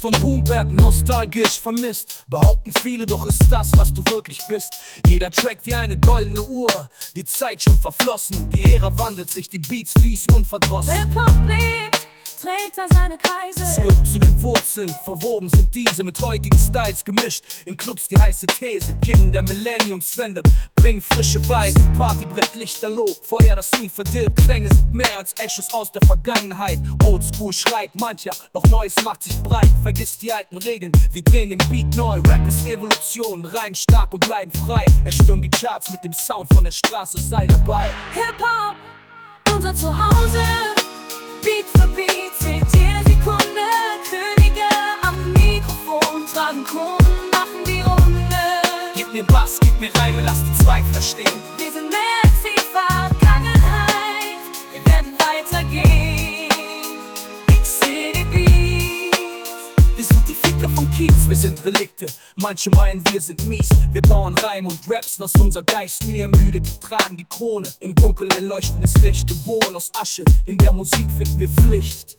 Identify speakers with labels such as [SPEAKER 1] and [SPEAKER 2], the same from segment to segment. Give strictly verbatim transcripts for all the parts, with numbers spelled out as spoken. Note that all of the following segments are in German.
[SPEAKER 1] von Boomberg nostalgisch vermisst. Behaupten viele, doch ist das, was du wirklich bist. Jeder Track wie eine goldene Uhr, die Zeit schon verflossen. Die Ära wandelt sich, die Beats fließen unverdrossen.
[SPEAKER 2] Hip-Hop lebt, trägt er seine Kreise.
[SPEAKER 1] Zurück zu den Wurzeln, verwoben sind diese mit heutigen Styles gemischt. In Clubs die heiße These, Kinder der Millenniumswende bringen frische Vibes, Partybrett, Lichterloh, Feuer, das nie verdirbt. Klänge sind mehr als Echos aus der Vergangenheit. Oldschool schreit mancher, doch Neues macht sich breit. Vergiss die alten Regeln, wir drehen den Beat neu. Rap ist Evolution, rein stark und bleiben frei. Erstürmen die Charts mit dem Sound von der Straße, sei dabei.
[SPEAKER 2] Hip-Hop, unser Zuhause. Beat für Beat zählt jede Sekunde. Könige am Mikrofon tragen Kronen, machen die Runde.
[SPEAKER 1] Gib mir Bass, gib mir Reime, lass die Zweig verstehen.
[SPEAKER 2] Wir sind mehr als die Vergangenheit, wir werden weitergehen. Big-City Beats.
[SPEAKER 1] Wir sind die Ficker vom Kiez, wir sind Relikte. Manche meinen, wir sind mies. Wir bauen Reim und Raps, was unser Geist nie ermüdet. Wir tragen die Krone, im Dunkeln erleuchtendes Licht. Geboren aus Asche, in der Musik finden wir Pflicht.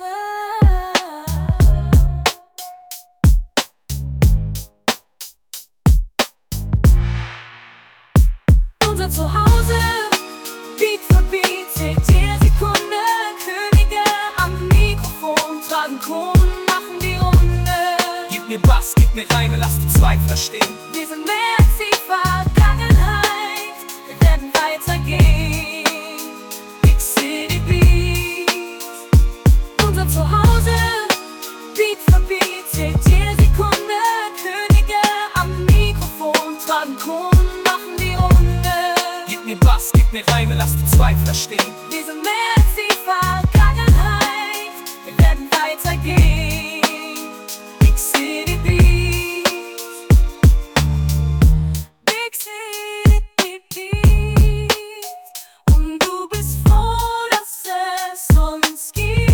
[SPEAKER 2] Unser Zuhause, Beat für Beat zählt jede Sekunde. Könige am Mikrofon tragen Kronen, machen die Runde.
[SPEAKER 1] Gib mir Bass, gib mir Reime, lass die Zweig verstehen.
[SPEAKER 2] Wir sind mehr als die Vergangenheit, wir werden weitergehen. Big-City Beats. Unser Zuhause, Beat für Beat zählt jede Sekunde. Könige am Mikrofon tragen Kronen, machen die Runde.
[SPEAKER 1] Gib mir Bass, gib mir Reime, lass die Zweig verstehen.
[SPEAKER 2] Wir sind mehr als die Vergangenheit, wir werden weitergehen. Big-City Beats. Big-City Beats. Und du bist froh, dass es uns gibt.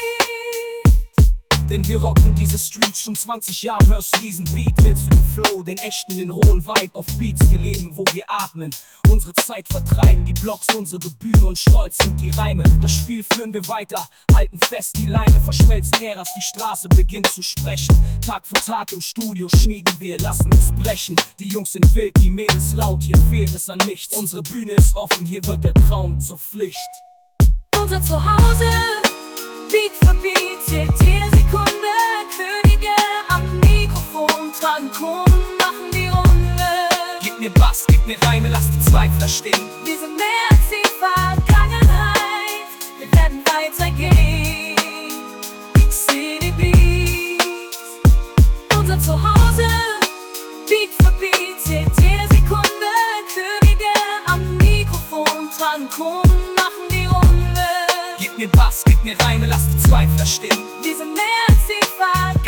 [SPEAKER 1] Denn wir rocken diese Streets schon zwanzig Jahre. Hörst du diesen Beat, willst du den Flow, den echten, den rohen Vibe auf Beats. Wir leben, wo wir atmen, unsere Zeit vertreiben. Die Blocks, unsere Bühne und stolz sind die Reime. Das Spiel führen wir weiter, halten fest die Leine. Verschmelzen Äras, die Straße beginnt zu sprechen. Tag für Tag im Studio schmieden wir, lassen uns brechen. Die Jungs sind wild, die Mädels laut, hier fehlt es an nichts. Unsere Bühne ist offen, hier wird der Traum zur Pflicht.
[SPEAKER 2] Unser Zuhause, Beat für Beat zählt jede Sekunde. Könige am Mikrofon tragen Kronen, machen die Runde.
[SPEAKER 1] Gib mir Bass, gib mir Reime, lass die Zweig verstehen.
[SPEAKER 2] Wir sind mehr als die Vergangenheit, wir werden weitergehen. Big-City Beats. Unser Zuhause, Beat für Beat zählt jede Sekunde. Könige am Mikrofon tragen Kronen, machen die Runde.
[SPEAKER 1] Gib mir Bass, gib mir Reime, lass die Zweig verstehen.
[SPEAKER 2] Wir sind mehr als die Vergangenheit.